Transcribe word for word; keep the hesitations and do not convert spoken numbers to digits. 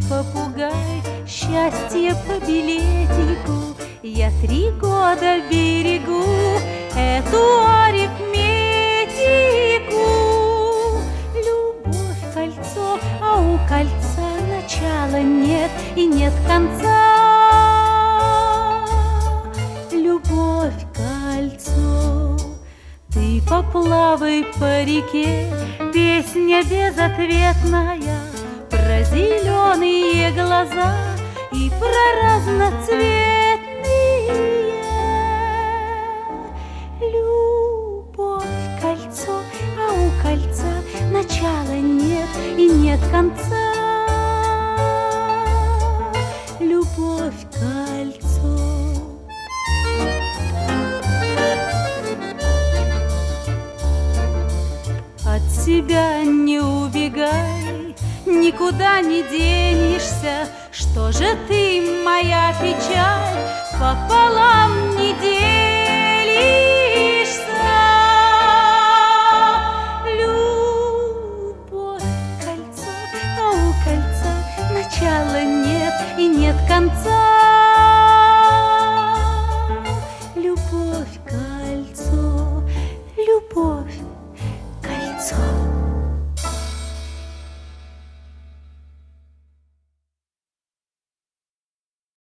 попугай, счастье по билетику. Я три года берегу эту арифметику. Любовь — кольцо, а у кольца начала нет и нет конца. Любовь — кольцо. Ты поплавай по реке, песня безответная, про зеленые глаза и про разноцветные. Любовь — кольцо, а у кольца начала нет и нет конца. Любовь — кольцо. От себя не убегай, никуда не денешься. Что же ты, моя печаль, пополам не делишься? Любовь — кольцо, а у кольца начала нет и нет конца.